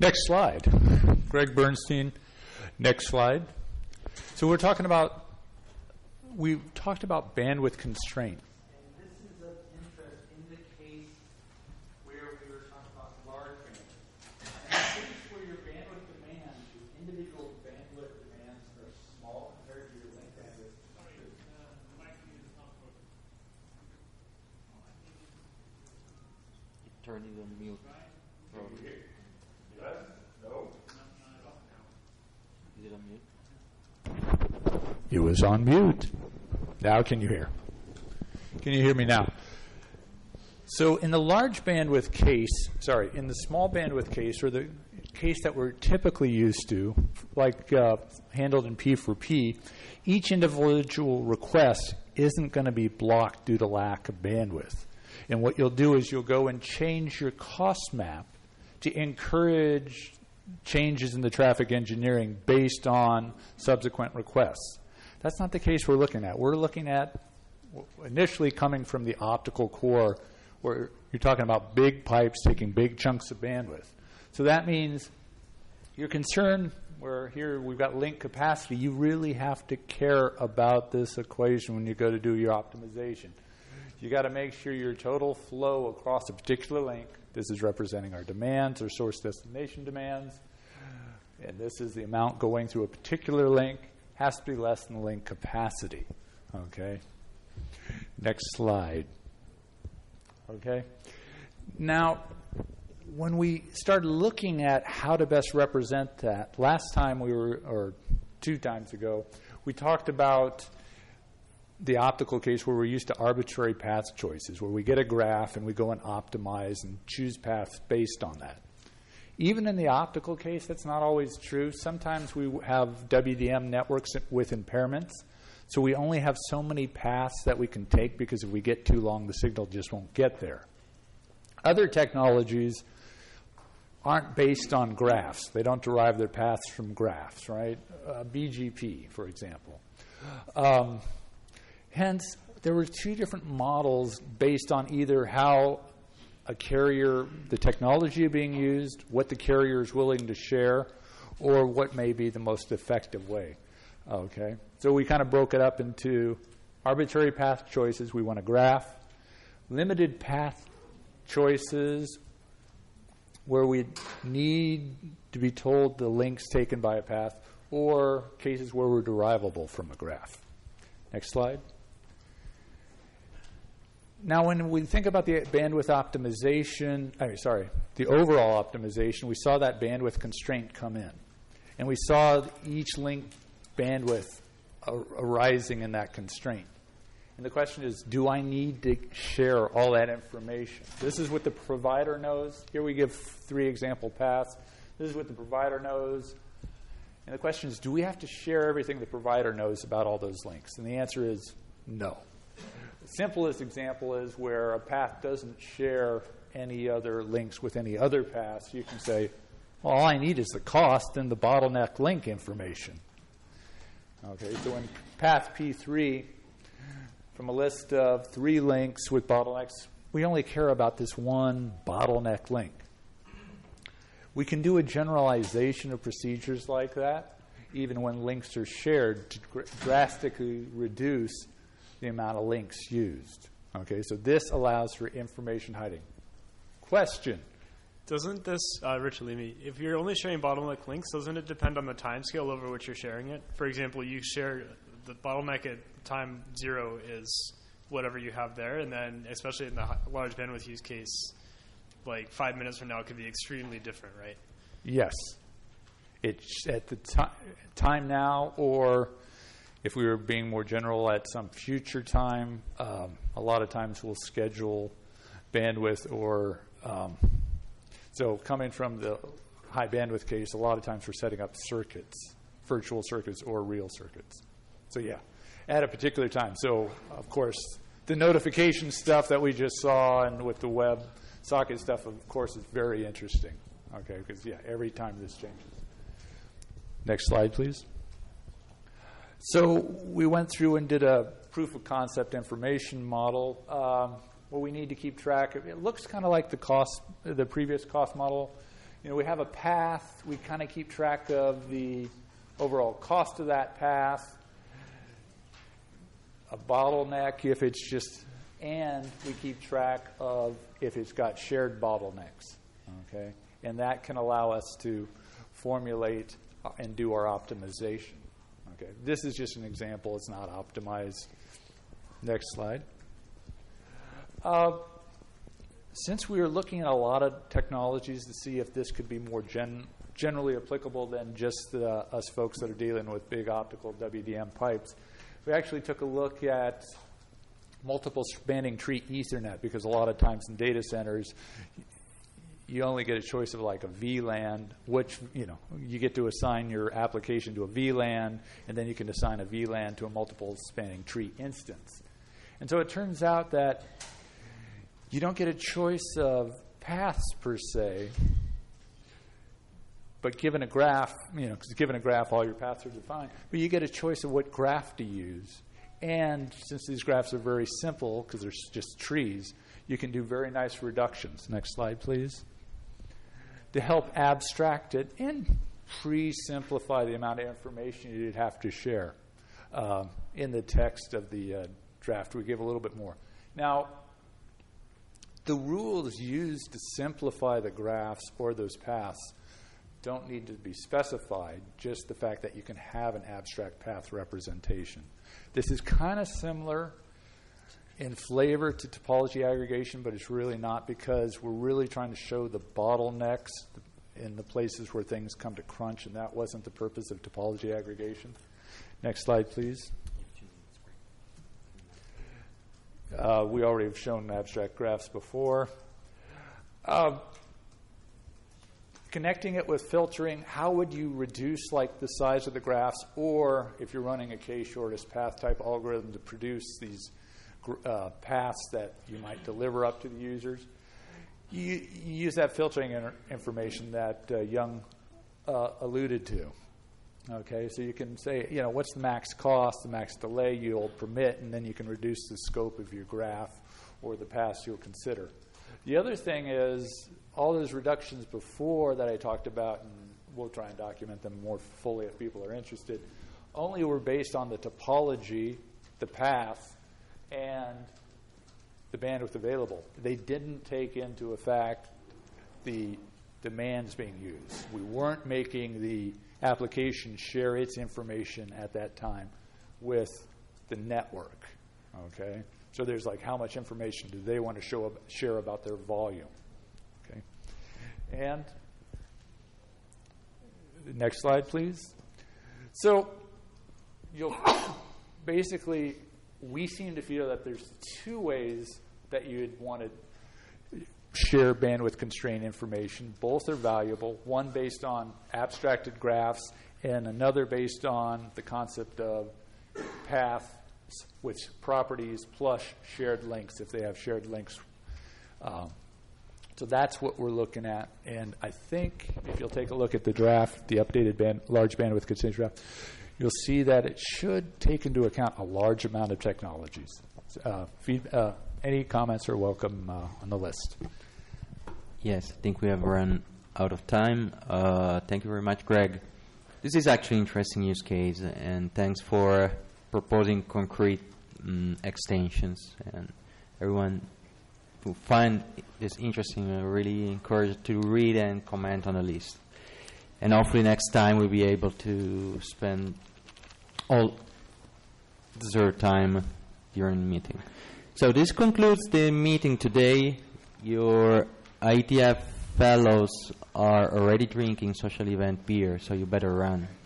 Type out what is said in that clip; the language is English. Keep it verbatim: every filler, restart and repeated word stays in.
Next slide. Greg Bernstein. Next slide. So we're talking about, we talked about bandwidth constraint. And this is of interest in the case where we were talking about large bandwidth. In the case where your bandwidth demands, your individual bandwidth demands are small compared to your link bandwidth. Sorry, uh, the mic is not working. Turn it on mute. Can you hear? Yes? No? Is it on mute? It was on mute. Now can you hear? Can you hear me now? So in the large bandwidth case, sorry, in the small bandwidth case, or the case that we're typically used to, like uh, handled in P four P, each individual request isn't going to be blocked due to lack of bandwidth. And what you'll do is you'll go and change your cost map to encourage changes in the traffic engineering based on subsequent requests. That's not the case we're looking at. We're looking at initially coming from the optical core where you're talking about big pipes taking big chunks of bandwidth. So that means you're concerned where here we've got link capacity. You really have to care about this equation when you go to do your optimization. You got to make sure your total flow across a particular link, this is representing our demands or source destination demands, and this is the amount going through a particular link, has to be less than the link capacity. Okay? Next slide. Okay? Now, when we started looking at how to best represent that, last time we were, or two times ago, we talked about the optical case where we're used to arbitrary path choices, where we get a graph and we go and optimize and choose paths based on that. Even in the optical case, that's not always true. Sometimes we have W D M networks with impairments, so we only have so many paths that we can take because if we get too long, the signal just won't get there. Other technologies aren't based on graphs. They don't derive their paths from graphs, right? Uh, B G P, for example. Um, hence, there were two different models based on either how a carrier, the technology being used, what the carrier is willing to share, or what may be the most effective way. Okay, so we kind of broke it up into arbitrary path choices, we want a graph, limited path choices, where we need to be told the links taken by a path, or cases where we're derivable from a graph. Next slide. Now, when we think about the bandwidth optimization, I mean, sorry, the overall optimization, we saw that bandwidth constraint come in. And we saw each link bandwidth ar- arising in that constraint. And the question is, do I need to share all that information? This is what the provider knows. Here we give three example paths. This is what the provider knows. And the question is, do we have to share everything the provider knows about all those links? And the answer is no. The simplest example is where a path doesn't share any other links with any other paths. You can say, well, all I need is the cost and the bottleneck link information. Okay, so in path P three, from a list of three links with bottlenecks, we only care about this one bottleneck link. We can do a generalization of procedures like that, even when links are shared, to gr- drastically reduce the amount of links used. Okay, so this allows for information hiding. Question? Doesn't this, uh, Richard Leamy, if you're only sharing bottleneck links, doesn't it depend on the time scale over which you're sharing it? For example, you share the bottleneck at time zero is whatever you have there, and then especially in the large bandwidth use case, like five minutes from now, it could be extremely different, right? Yes. It's at the ti- time now, or if we were being more general, at some future time. Um, a lot of times we'll schedule bandwidth or um, so coming from the high bandwidth case, a lot of times we're setting up circuits, virtual circuits or real circuits. So yeah, at a particular time. So of course, the notification stuff that we just saw and with the web socket stuff, of course, is very interesting. Okay, because yeah, every time this changes. Next slide, please. So we went through and did a proof of concept information model. Um, what we need to keep track of, it looks kind of like the cost, the previous cost model. you know, we have a path. We kind of keep track of the overall cost of that path. A bottleneck, if it's just, and we keep track of if it's got shared bottlenecks. Okay, and that can allow us to formulate and do our optimization. Okay, this is just an example. It's not optimized. Next slide. Uh, since we were looking at a lot of technologies to see if this could be more gen- generally applicable than just the, us folks that are dealing with big optical W D M pipes, we actually took a look at multiple spanning tree Ethernet, because a lot of times in data centers, you only get a choice of like a V LAN, which, you know, you get to assign your application to a V LAN, and then you can assign a V LAN to a multiple spanning tree instance. And so it turns out that you don't get a choice of paths per se, but given a graph, you know, because given a graph, all your paths are defined, but you get a choice of what graph to use. And since these graphs are very simple, because they're just trees, you can do very nice reductions. Next slide, please. To help abstract it and pre-simplify the amount of information you'd have to share. Um, in the text of the uh, draft, we give a little bit more. Now, the rules used to simplify the graphs or those paths don't need to be specified, just the fact that you can have an abstract path representation. This is kind of similar in flavor to topology aggregation, but it's really not, because we're really trying to show the bottlenecks in the places where things come to crunch, and that wasn't the purpose of topology aggregation. Next slide, please. Uh, we already have shown abstract graphs before. Uh, connecting it with filtering, how would you reduce like the size of the graphs, or if you're running a k-shortest path type algorithm to produce these uh, paths that you might deliver up to the users, you, you use that filtering in- information that uh, Young uh, alluded to. Okay, so you can say, you know, what's the max cost, the max delay you'll permit, and then you can reduce the scope of your graph or the paths you'll consider. The other thing is all those reductions before that I talked about, and we'll try and document them more fully if people are interested, only were based on the topology, the path, and the bandwidth available. They didn't take into effect the demands being used. We weren't making the application share its information at that time with the network. Okay, so there's like how much information do they want to show up, share about their volume. Okay, and next slide, please. So you'll basically, we seem to feel that there's two ways that you'd want to share bandwidth constrained information. Both are valuable, one based on abstracted graphs and another based on the concept of paths with properties plus shared links if they have shared links. Um, so that's what we're looking at. And I think if you'll take a look at the draft, the updated band, large bandwidth constrained draft, you'll see that it should take into account a large amount of technologies. Uh, feed, uh, any comments are welcome uh, on the list. Yes, I think we have run out of time. Uh, thank you very much, Greg. This is actually an interesting use case, and thanks for proposing concrete um, extensions. And everyone who find this interesting, I really encourage to read and comment on the list. And hopefully next time we'll be able to spend all dessert time during the meeting. So this concludes the meeting today. Your I E T F fellows are already drinking social event beer, so you better run.